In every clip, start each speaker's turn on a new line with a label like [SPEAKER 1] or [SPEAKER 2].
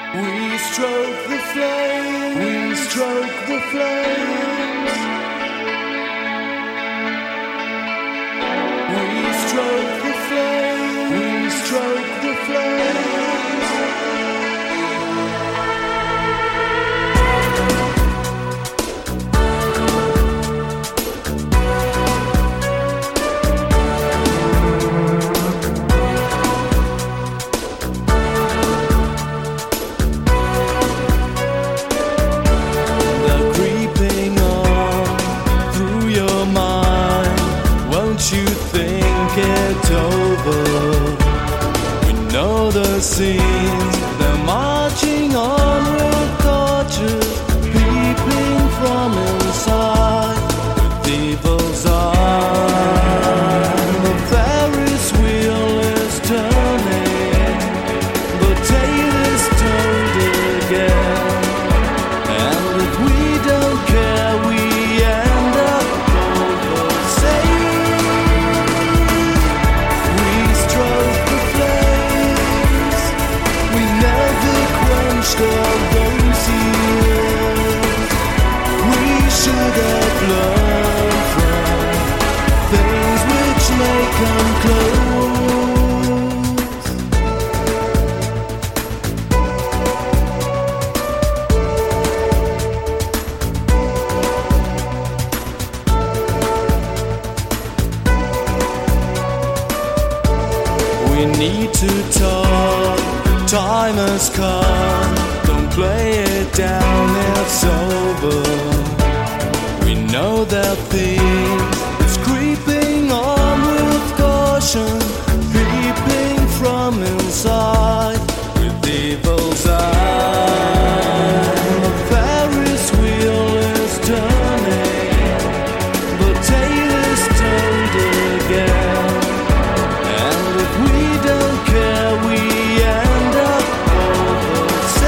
[SPEAKER 1] We stroke the flames, we stroke the flames. We stroke the flames, we stroke the flames. You think it over. We know the scenes, they're marching on with torches, peeping from inside with evil's eye. The Ferris wheel is turning, the tale is told again, and if we don't care, we end up over. Say of those years, we should have learned from things which may come close. We need to talk, time has come. Don't play it down, it's over. We know that things is creeping on with caution, peeping from inside with evil's eye. The Ferris wheel is turning, the tale is told again, and if we don't care, we end up over.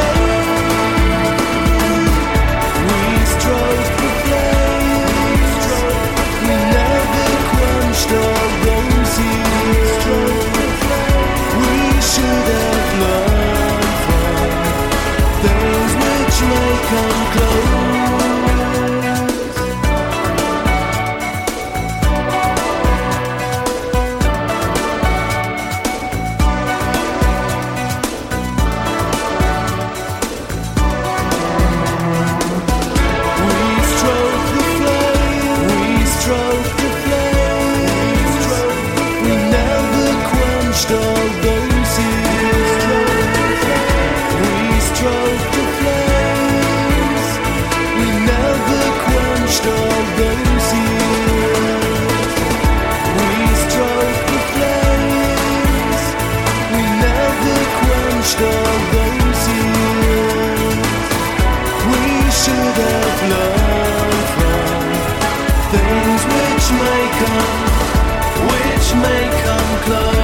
[SPEAKER 1] Come close. We stroke the flame, we stroke the flame. We never quenched all those years. We stroke the flame, all those years. We stroke the flames, we never quenched all those years. We should have learned from things which may come close.